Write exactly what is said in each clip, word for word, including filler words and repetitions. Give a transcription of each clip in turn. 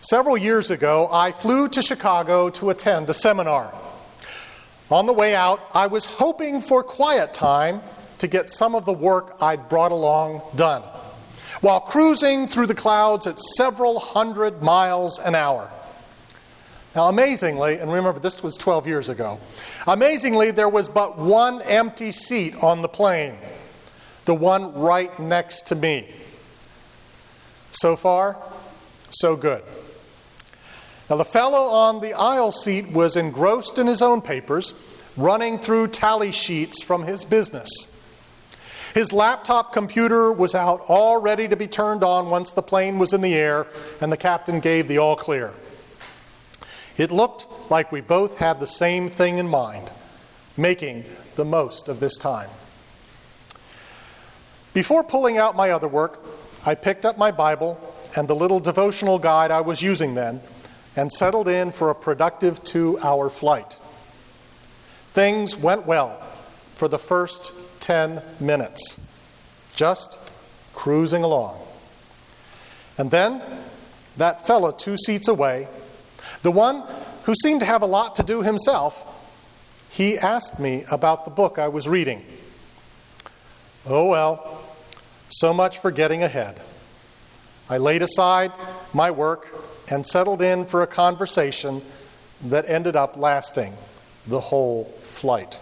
Several years ago, I flew to Chicago to attend a seminar. On the way out, I was hoping for quiet time to get some of the work I'd brought along done, while cruising through the clouds at several hundred miles an hour. Now, amazingly, and remember this was twelve years ago, amazingly, there was but one empty seat on the plane, the one right next to me. So far, so good. Now, the fellow on the aisle seat was engrossed in his own papers, running through tally sheets from his business. His laptop computer was out, all ready to be turned on once the plane was in the air and the captain gave the all clear. It looked like we both had the same thing in mind, making the most of this time. Before pulling out my other work, I picked up my Bible and the little devotional guide I was using then, and settled in for a productive two-hour flight. Things went well for the first ten minutes, just cruising along. And then, that fellow two seats away, the one who seemed to have a lot to do himself, he asked me about the book I was reading. Oh well, so much for getting ahead. I laid aside my work and settled in for a conversation that ended up lasting the whole flight.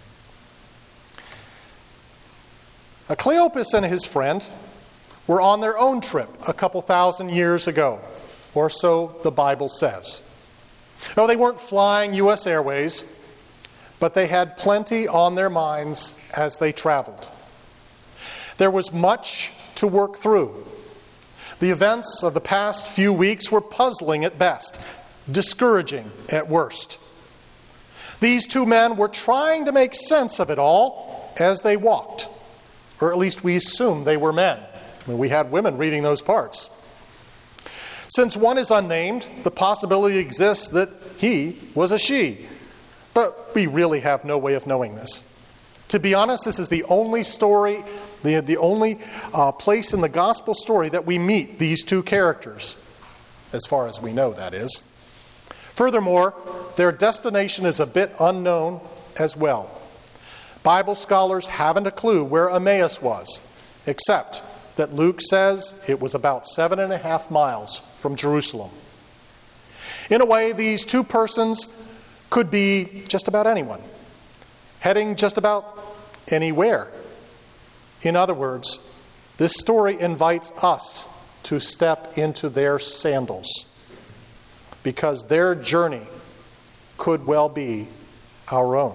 Cleopas and his friend were on their own trip a couple thousand years ago, or so the Bible says. No, they weren't flying U S Airways, but they had plenty on their minds as they traveled. There was much to work through. The events of the past few weeks were puzzling at best, discouraging at worst. These two men were trying to make sense of it all as they walked, or at least we assumed they were men. I mean, we had women reading those parts. Since one is unnamed, the possibility exists that he was a she, but we really have no way of knowing this. To be honest, this is the only story, the, the only uh, place in the gospel story that we meet these two characters, as far as we know, that is. Furthermore, their destination is a bit unknown as well. Bible scholars haven't a clue where Emmaus was, except that Luke says it was about seven and a half miles from Jerusalem. In a way, these two persons could be just about anyone, heading just about anywhere. In other words, this story invites us to step into their sandals, because their journey could well be our own.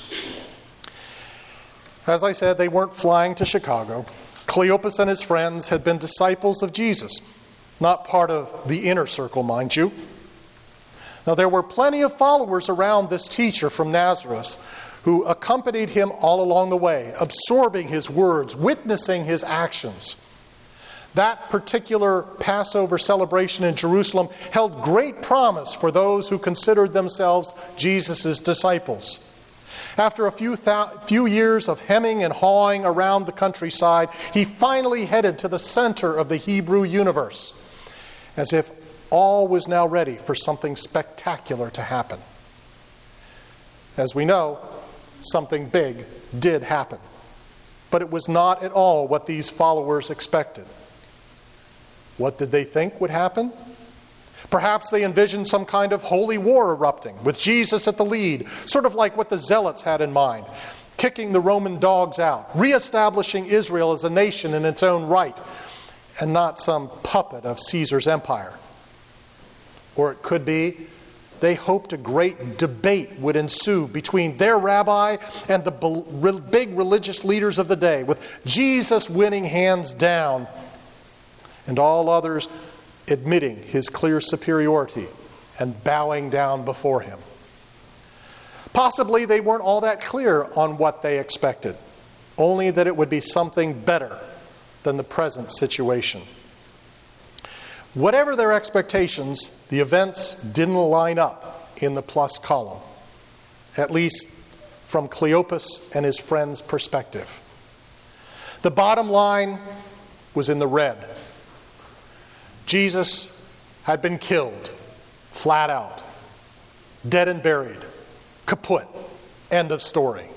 As I said, they weren't flying to Chicago. Cleopas and his friends had been disciples of Jesus, not part of the inner circle, mind you. Now, there were plenty of followers around this teacher from Nazareth who accompanied him all along the way, absorbing his words, witnessing his actions. That particular Passover celebration in Jerusalem held great promise for those who considered themselves Jesus' disciples. After a few, th- few years of hemming and hawing around the countryside, he finally headed to the center of the Hebrew universe, as if all was now ready for something spectacular to happen. As we know, something big did happen, but it was not at all what these followers expected. What did they think would happen? Perhaps they envisioned some kind of holy war erupting, with Jesus at the lead, sort of like what the Zealots had in mind, kicking the Roman dogs out, reestablishing Israel as a nation in its own right, and not some puppet of Caesar's empire. Or it could be they hoped a great debate would ensue between their rabbi and the big religious leaders of the day, with Jesus winning hands down and all others admitting his clear superiority and bowing down before him. Possibly they weren't all that clear on what they expected, only that it would be something better than the present situation. Whatever their expectations, the events didn't line up in the plus column, at least from Cleopas and his friend's perspective. The bottom line was in the red. Jesus had been killed, flat out, dead and buried, kaput, end of story.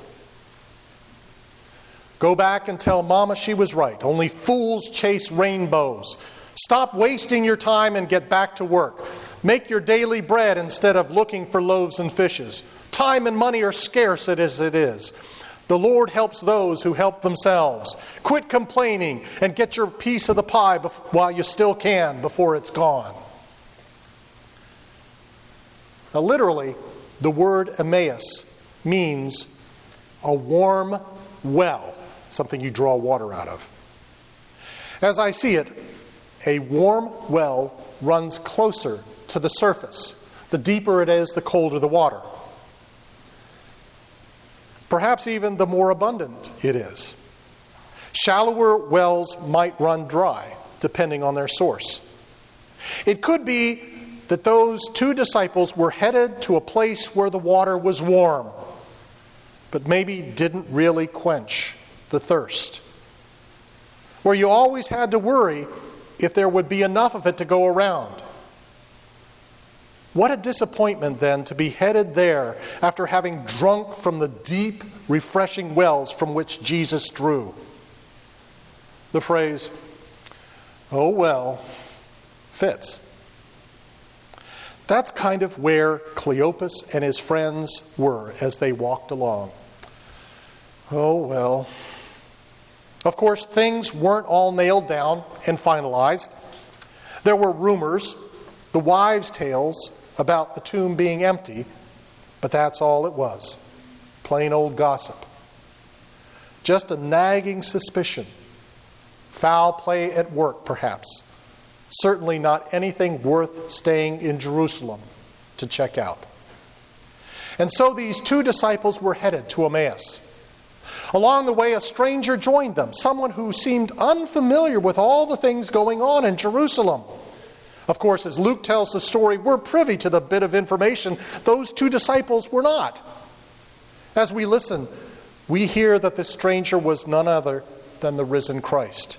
Go back and tell Mama she was right. Only fools chase rainbows. Stop wasting your time and get back to work. Make your daily bread instead of looking for loaves and fishes. Time and money are scarce as it is. The Lord helps those who help themselves. Quit complaining and get your piece of the pie while you still can before it's gone. Now, literally, the word Emmaus means a warm well, something you draw water out of. As I see it, a warm well runs closer to the surface. The deeper it is, the colder the water. Perhaps even the more abundant it is. Shallower wells might run dry, depending on their source. It could be that those two disciples were headed to a place where the water was warm, but maybe didn't really quench the thirst. Where you always had to worry if there would be enough of it to go around. What a disappointment then to be headed there after having drunk from the deep, refreshing wells from which Jesus drew. The phrase, "oh well," fits. That's kind of where Cleopas and his friends were as they walked along. Oh well. Of course, things weren't all nailed down and finalized. There were rumors, the wives' tales about the tomb being empty, but that's all it was. Plain old gossip. Just a nagging suspicion. Foul play at work, perhaps. Certainly not anything worth staying in Jerusalem to check out. And so these two disciples were headed to Emmaus. Along the way, a stranger joined them, someone who seemed unfamiliar with all the things going on in Jerusalem. Of course, as Luke tells the story, we're privy to the bit of information those two disciples were not. As we listen, we hear that the stranger was none other than the risen Christ.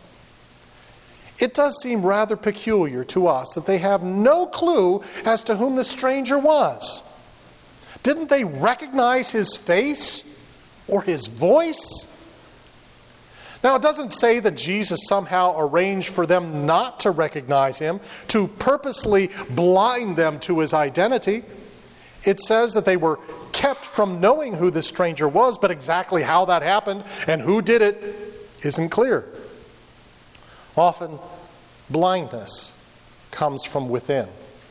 It does seem rather peculiar to us that they have no clue as to whom the stranger was. Didn't they recognize his face or his voice? Now, it doesn't say that Jesus somehow arranged for them not to recognize him, to purposely blind them to his identity. It says that they were kept from knowing who this stranger was, but exactly how that happened and who did it isn't clear. Often, blindness comes from within.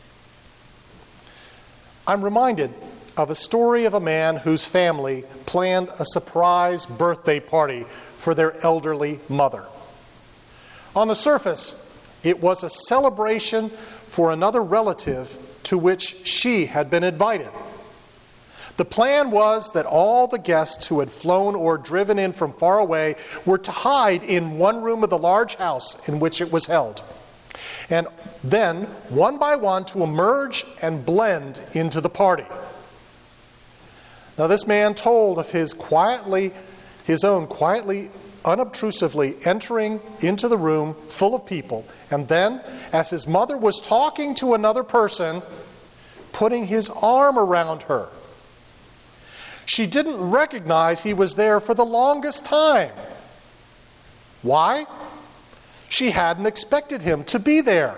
I'm reminded of a story of a man whose family planned a surprise birthday party for their elderly mother. On the surface, it was a celebration for another relative to which she had been invited. The plan was that all the guests who had flown or driven in from far away were to hide in one room of the large house in which it was held, and then, one by one, to emerge and blend into the party. Now, this man told of his quietly, his own quietly, unobtrusively entering into the room full of people, and then, as his mother was talking to another person, putting his arm around her. She didn't recognize he was there for the longest time. Why? She hadn't expected him to be there.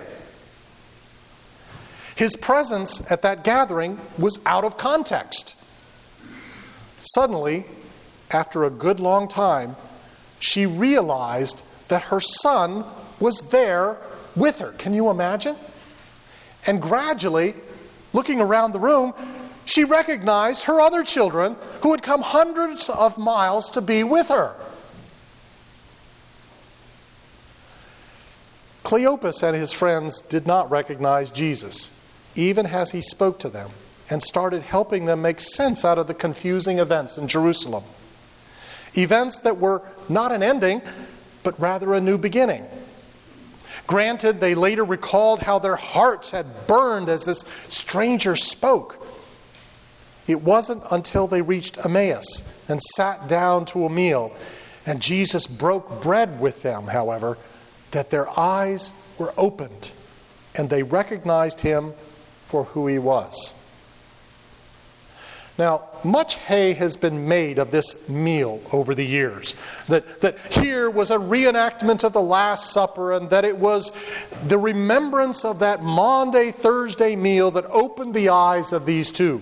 His presence at that gathering was out of context. Suddenly, after a good long time, she realized that her son was there with her. Can you imagine? And gradually, looking around the room, she recognized her other children who had come hundreds of miles to be with her. Cleopas and his friends did not recognize Jesus, even as he spoke to them and started helping them make sense out of the confusing events in Jerusalem. Events that were not an ending, but rather a new beginning. Granted, they later recalled how their hearts had burned as this stranger spoke. It wasn't until they reached Emmaus and sat down to a meal, and Jesus broke bread with them, however, that their eyes were opened and they recognized him for who he was. Now, much hay has been made of this meal over the years. That, that here was a reenactment of the Last Supper, and that it was the remembrance of that Maundy Thursday meal that opened the eyes of these two.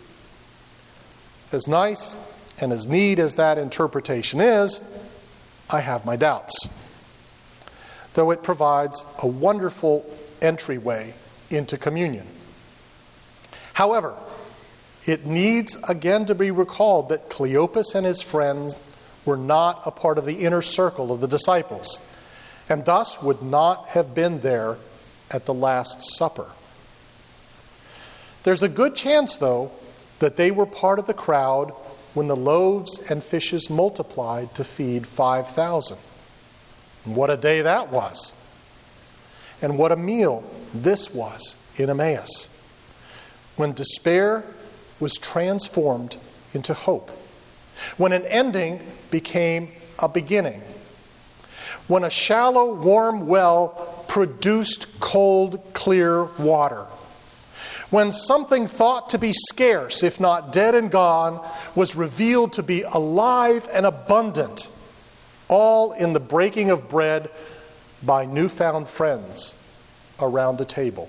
As nice and as neat as that interpretation is, I have my doubts. Though it provides a wonderful entryway into communion. However, it needs again to be recalled that Cleopas and his friends were not a part of the inner circle of the disciples, and thus would not have been there at the Last Supper. There's a good chance, though, that they were part of the crowd when the loaves and fishes multiplied to feed five thousand. What a day that was! And what a meal this was in Emmaus, when despair was transformed into hope, when an ending became a beginning, when a shallow, warm well produced cold, clear water, when something thought to be scarce, if not dead and gone, was revealed to be alive and abundant, all in the breaking of bread by newfound friends around the table.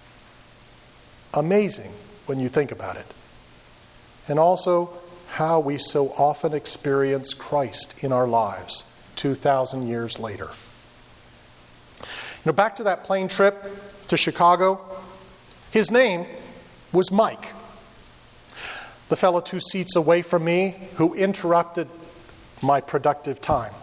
Amazing when you think about it. And also how we so often experience Christ in our lives two thousand years later. You know, back to that plane trip to Chicago, his name was Mike, the fellow two seats away from me who interrupted my productive time.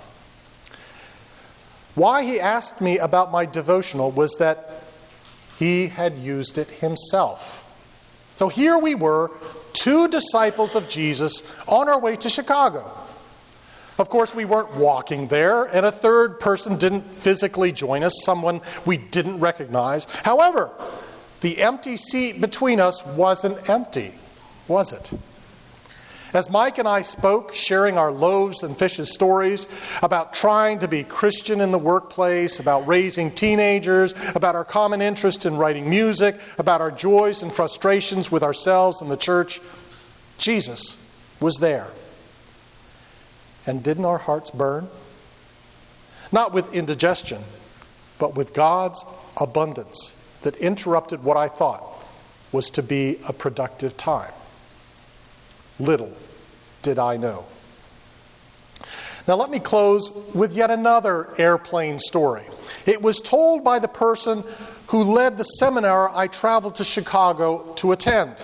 Why he asked me about my devotional was that he had used it himself. So here we were, two disciples of Jesus on our way to Chicago. Of course, we weren't walking there, and a third person didn't physically join us, someone we didn't recognize. However, the empty seat between us wasn't empty, was it? As Mike and I spoke, sharing our loaves and fishes stories about trying to be Christian in the workplace, about raising teenagers, about our common interest in writing music, about our joys and frustrations with ourselves and the church, Jesus was there. And didn't our hearts burn? Not with indigestion, but with God's abundance that interrupted what I thought was to be a productive time. Little did I know. Now let me close with yet another airplane story. It was told by the person who led the seminar I traveled to Chicago to attend.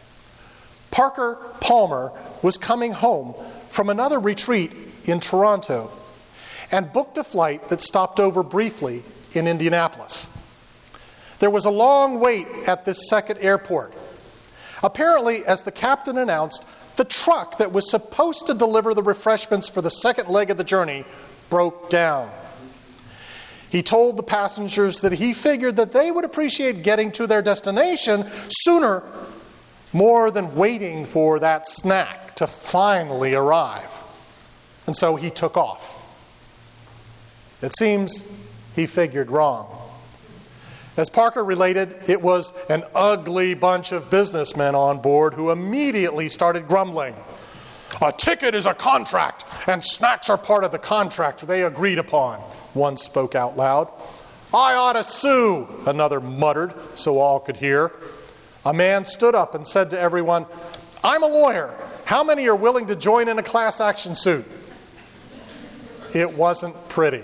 Parker Palmer was coming home from another retreat in Toronto and booked a flight that stopped over briefly in Indianapolis. There was a long wait at this second airport. Apparently, as the captain announced, the truck that was supposed to deliver the refreshments for the second leg of the journey broke down. He told the passengers that he figured that they would appreciate getting to their destination sooner more than waiting for that snack to finally arrive. And so he took off. It seems he figured wrong. As Parker related, it was an ugly bunch of businessmen on board who immediately started grumbling. A ticket is a contract, and snacks are part of the contract they agreed upon, one spoke out loud. I ought to sue, another muttered so all could hear. A man stood up and said to everyone, I'm a lawyer. How many are willing to join in a class action suit? It wasn't pretty.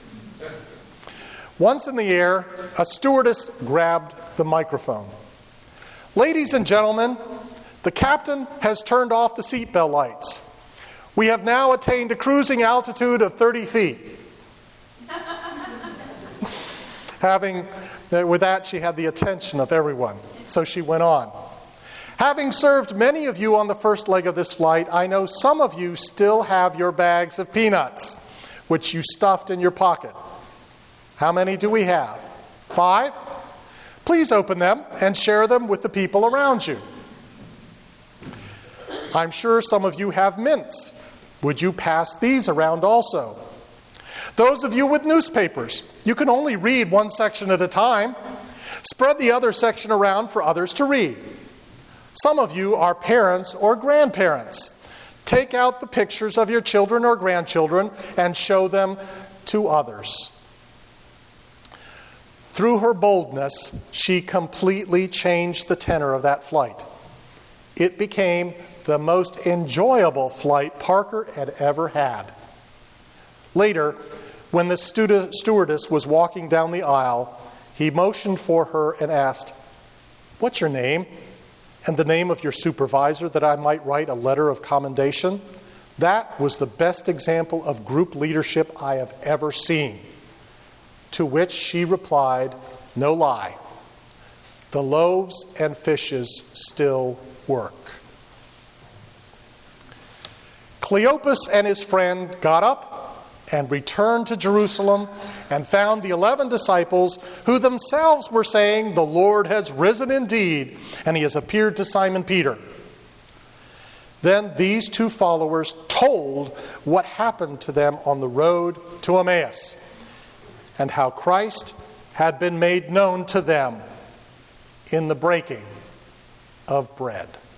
Once in the air, a stewardess grabbed the microphone. Ladies and gentlemen, the captain has turned off the seatbelt lights. We have now attained a cruising altitude of thirty feet. Having, with that, she had the attention of everyone. So she went on. Having served many of you on the first leg of this flight, I know some of you still have your bags of peanuts, which you stuffed in your pocket. How many do we have? Five? Please open them and share them with the people around you. I'm sure some of you have mints. Would you pass these around also? Those of you with newspapers, you can only read one section at a time. Spread the other section around for others to read. Some of you are parents or grandparents. Take out the pictures of your children or grandchildren and show them to others. Through her boldness, she completely changed the tenor of that flight. It became the most enjoyable flight Parker had ever had. Later, when the stewardess was walking down the aisle, he motioned for her and asked, "What's your name? And the name of your supervisor, that I might write a letter of commendation?" That was the best example of group leadership I have ever seen. To which she replied, "No lie, the loaves and fishes still work." Cleopas and his friend got up and returned to Jerusalem and found the eleven disciples who themselves were saying, "The Lord has risen indeed, and he has appeared to Simon Peter." Then these two followers told what happened to them on the road to Emmaus and how Christ had been made known to them in the breaking of bread.